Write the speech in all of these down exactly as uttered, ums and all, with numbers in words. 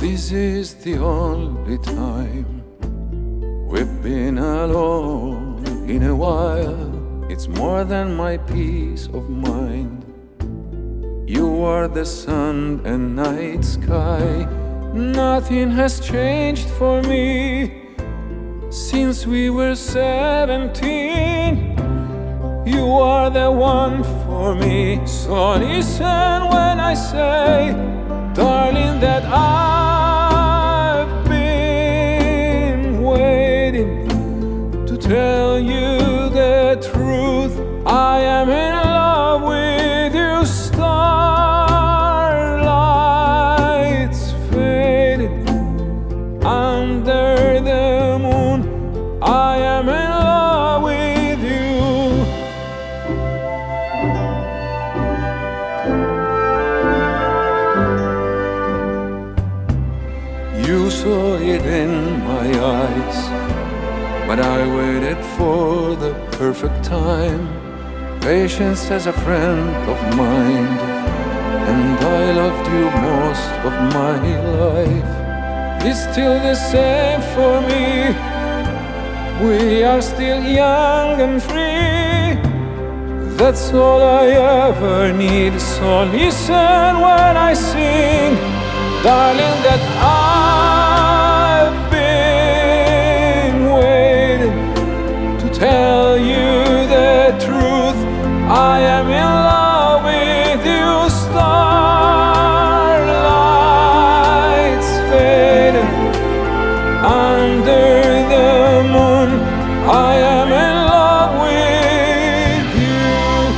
This is the only time we've been alone in a while. It's more than my peace of mind. You are the sun and night sky. Nothing has changed for me since we were seventeen. You are the one for me. So listen when I say, darling, that I've been waiting to tell you the truth. I am in love with you. Starlight's fading under the moon. I am in love with you. You saw it in my eyes, but I waited for the perfect time. Patience as a friend of mine, and I loved you most of my life. It's still the same for me. We are still young and free. That's all I ever need. So listen when I sing, darling, that I've been waiting to tell you the truth. I am in love with you. Starlight's fading under the moon. I am in love with you.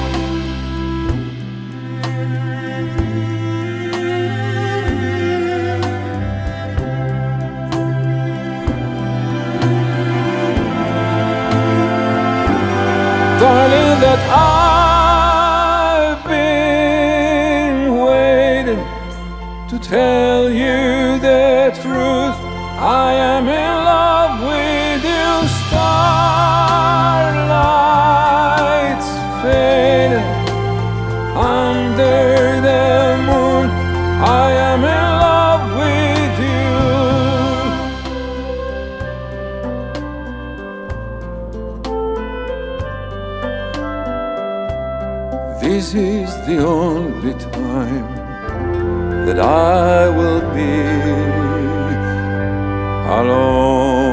Darling, that I've been waiting to tell you the truth. I am in love with you. Starlight's fading under the moon. I am in love with you. This is the only time that I will be alone.